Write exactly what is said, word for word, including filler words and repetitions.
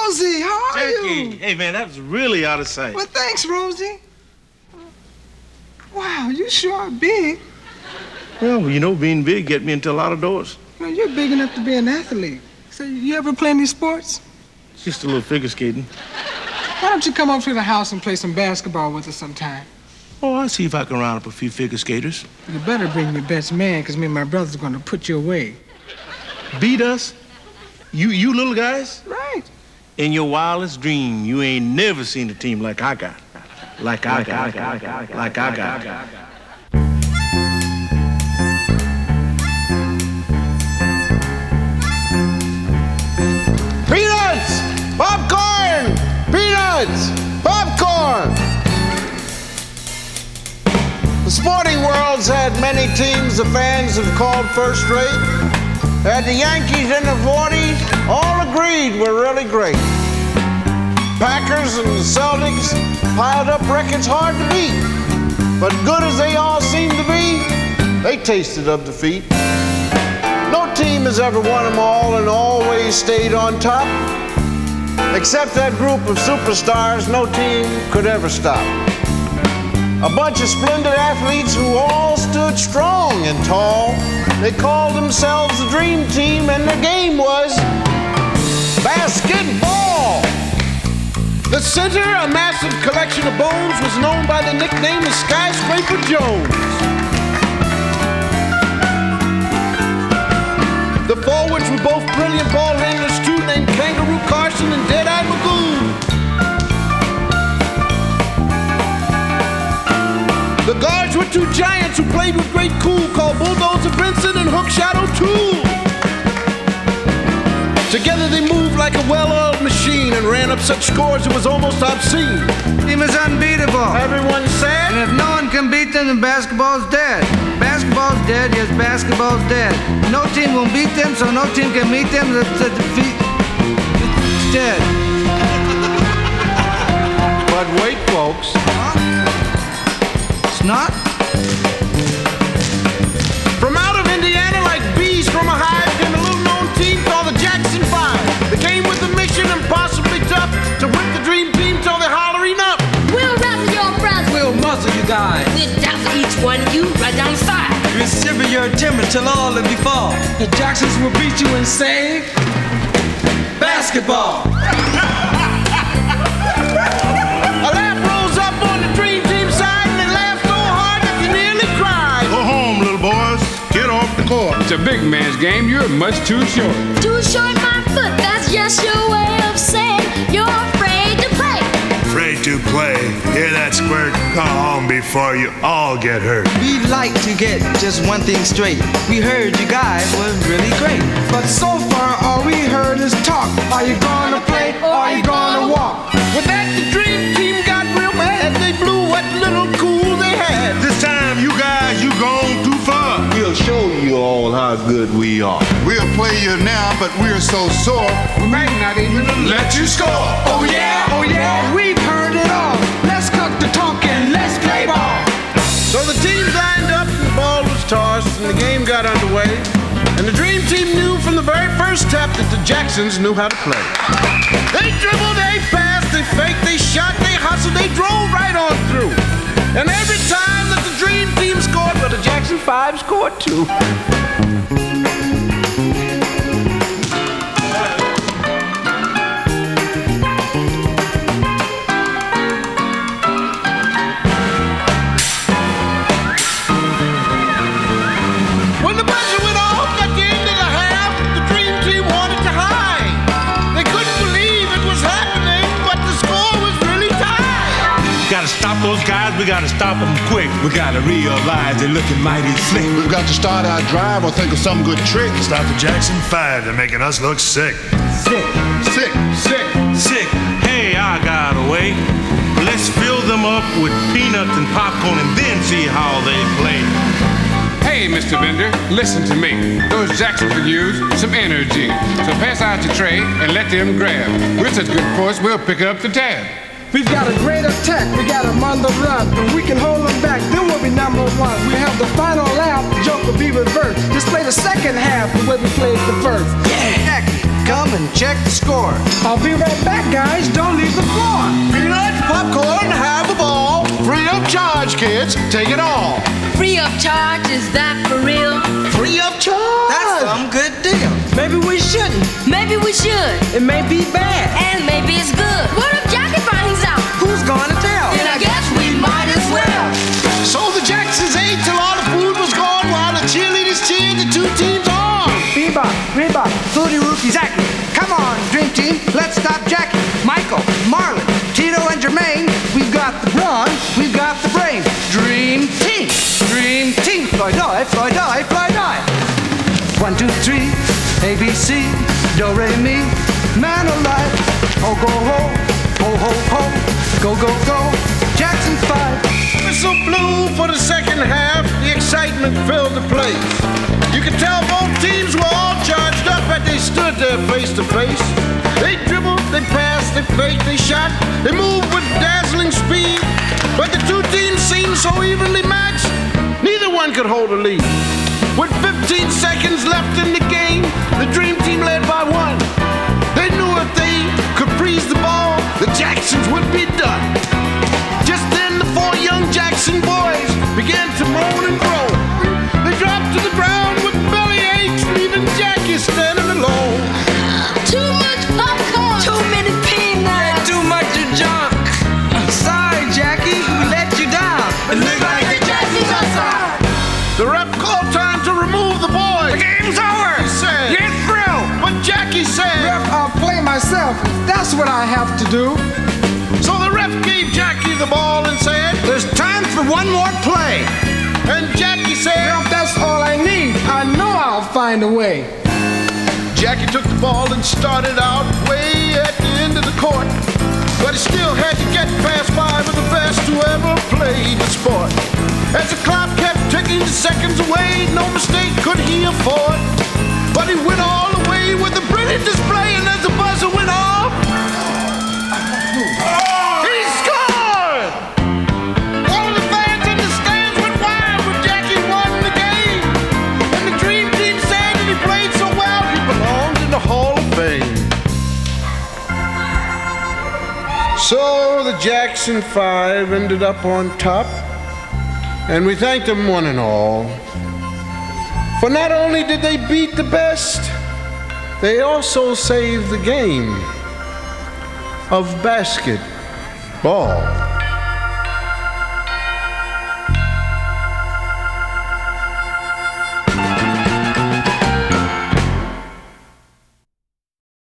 Rosie, how are Jackie. you? Hey, man, that was really out of sight. Well, thanks, Rosie. Wow, you sure are big. Well, you know, being big get me into a lot of doors. Well, you're big enough to be an athlete. So you ever play any sports? Just a little figure skating. Why don't you come up to the house and play some basketball with us sometime? Oh, I'll see if I can round up a few figure skaters. You better bring your best man, because me and my brother's going to put you away. Beat us? You you little guys? Right. In your wildest dream, you ain't never seen a team like I got. Like I got. Like I got. Peanuts! Popcorn! Peanuts! Popcorn! The sporting world's had many teams the fans have called first rate. Had the Yankees in the forties, all agreed were really great. Packers and the Celtics piled up records hard to beat. But good as they all seem to be, they tasted of defeat. No team has ever won them all and always stayed on top. Except that group of superstars, no team could ever stop. A bunch of splendid athletes who all stood strong and tall. They called themselves the Dream Team, and their game was basketball. The center, a massive collection of bones, was known by the nickname of Skyscraper Jones. The forwards were both brilliant ball handlers too, named Kangaroo Carson and Deadeye Magoo. The guards were two giants who played with great cool, called Bulldozer Benson and Hook Shadow Tool. Together they moved like a well-oiled machine and ran up such scores it was almost obscene. Team is unbeatable. Everyone said, And if no one can beat them, then basketball's dead. Basketball's dead, yes, basketball's dead. No team will beat them, so no team can meet them. The, the defeat is dead. but wait, folks. It's not? From out of Indiana, like bees from a hive, came a little-known team called the Jackson Five. They came with a mission impossibly tough to whip the Dream Team till they're hollering up. We'll rattle your friends. We'll muzzle you guys. We'll dazzle each one of you right down the side. We'll shiver your timber till all of you fall. The Jacksons will beat you and save basketball. A laugh rose up on the Dream Team side, and they laughed so hard that they nearly cried. Go home, little boys. Get off the court. It's a big man's game. You're much too short. Too short, my foot. That's just your way of saying you're afraid to play. Afraid to play. Hear that squirt? Come home before you all get hurt. We'd like to get just one thing straight. We heard you guys were really great. But so far, all we heard is talk. Are you gonna play or are you gonna walk? With that, the Dream Team got real mad. They blew what little cool they had. This time, you guys, you gone too far. We'll show you all how good we are. We'll play you now, but we're so sore, We might not even let you score. Oh yeah, oh yeah, we've heard it all. Let's cut the talk and let's play ball. So the teams lined up and the ball was tossed and the game got underway. And the Dream Team knew from the very first tap that the Jacksons knew how to play. They dribbled, they passed, they faked, they shot, they hustled, they drove right on through. And every time that the Dream Team scored, well, the Jackson Five scored too. When the buzzer went off at the end of the half, the Dream Team wanted to hide. They couldn't believe it was happening, but the score was really tied. Gotta stop those guys. We gotta stop them quick. We gotta realize they're looking mighty slick. We've got to start our drive or think of some good trick. Stop the Jackson Five. They're making us look sick. Sick, Sick. sick, sick. Hey, I got a way. Let's fill them up with peanuts and popcorn and then see how they play. Hey, Mister Bender, listen to me. Those Jacksons could use some energy. So pass out your tray and let them grab. We're such good force, we'll pick up the tab. We've got a great attack, we got them on the run. If we can hold them back, then we'll be number one. We have the final lap, the joke will be reversed. Just play the second half the way we played the first. Yeah, come and check the score. I'll be right back, guys. Don't leave the floor. Peanuts, popcorn, have a ball. Free of charge, kids. Take it all. Free of charge, is that for real? Free of charge. That's some good deal. Maybe we shouldn't. Maybe we should. It may be bad. And maybe it's good. What if Jackie finds out? Who's gonna tell? Then I guess we might as well. So the Jacksons ate till all the food was gone while the cheerleaders cheered the two teams on. Bebop, Rebop. Fruity Rookie Zachy. Come on, Dream Team. Let's stop Jackie. Michael, Marlon, Tito, and Jermaine. We've got the brawn. We've got the brain. Dream Team. Dream Team. Floyd die, Floyd die, Floyd die. One, two, three. A, B, C. Do, re, mi. Man alive. Ho, go, ho. Ho, ho, ho. Go, go, go. Jackson five. Whistle blew for the second half. The excitement filled the place. You could tell both teams were all charged up as they stood there face to face. They dribbled, they passed, they faked, they shot. They moved with dazzling speed. But the two teams seemed so evenly matched, neither one could hold a lead. With fifteen seconds left in the game, the Dream Team led by one. They knew if they could freeze the ball, the Jacksons would be done. Just then the four young Jackson boys began to moan and groan. They dropped to the ground with belly aches, leaving Jackie standing alone. Too much popcorn. Too many peanuts. Too much of junk. Sorry, Jackie. We let you down. It looked like the Jacksons are sorry. The ref called time to remove the boys. The game's over. He said. Get through. But Jackie said. Ref, I'll play myself. That's what I have to do. So the ref gave Jackie the ball and said. There's time for one more play. And Jackie said. Ref, that's all I need. I know I'll find a way. Jackie took the ball and started out way at the end of the court. But he still had to get past five of the best who ever played the sport. As the clock kept ticking the seconds away, no mistake could he afford. But he went all the way with a brilliant display, and as the buzzer went off, he scored! All of the fans in the stands went wild when Jackie won the game. And the Dream Team said that he played so well, he belonged in the Hall of Fame. So the Jackson Five ended up on top, and we thank them one and all. For not only did they beat the best, they also saved the game of basketball.